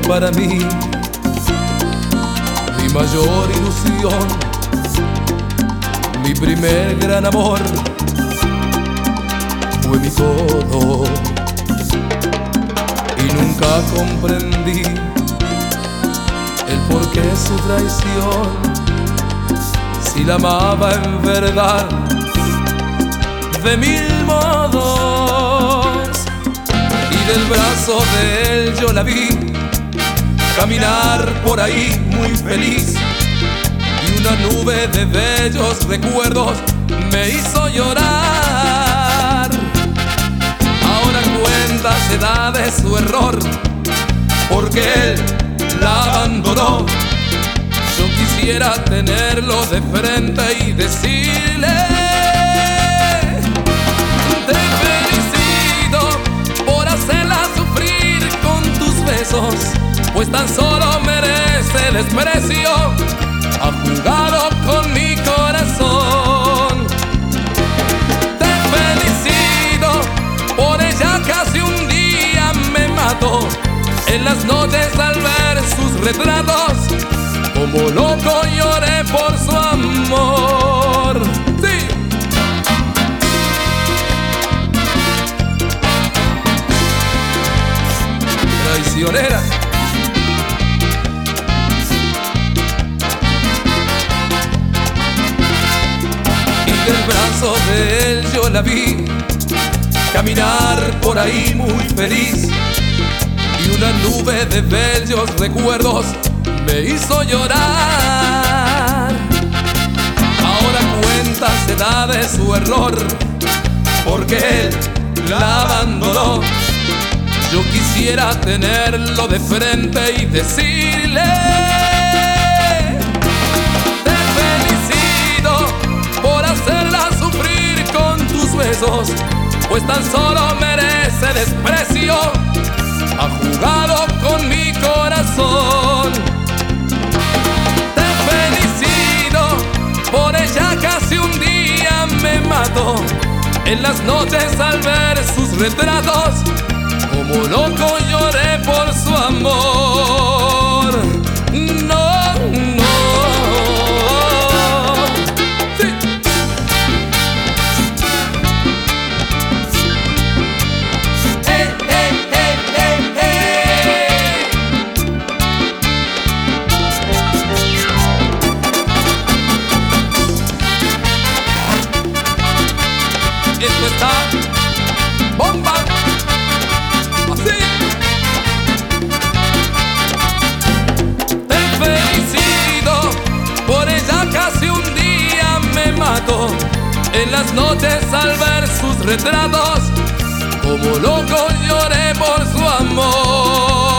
para mí, mi mayor ilusión, mi primer gran amor, fue mi todo. Y nunca comprendí el porqué su traición, si la amaba en verdad de mil modos. Y del brazo de él yo la vi caminar por ahí muy feliz, y una nube de bellos recuerdos me hizo llorar. Ahora cuenta se da de su error, porque él la abandonó. Yo quisiera tenerlo de frente y decirle: te felicito por hacerla sufrir con tus besos, pues tan solo merece desprecio. Ha jugado con mi corazón. Te felicito por ella, casi un día me mató. En las noches al ver sus retratos, como loco lloré por su amor. Sí. Traicionera. Y del brazo de él yo la vi caminar por ahí muy feliz, y una nube de bellos recuerdos me hizo llorar. Ahora cuenta se da de su error, porque él la abandonó. Yo quisiera tenerlo de frente y decirle: te felicito por hacerla sufrir con tus besos, pues tan solo merece desprecio. Ha jugado con mi corazón. Te felicito por ella, casi un día me mató. En las noches al ver sus retratos, como loco lloré por su amor. No, no. Sí. Hey, hey, hey, hey, hey. Esto está bomba. En las noches al ver sus retratos, como loco lloré por su amor.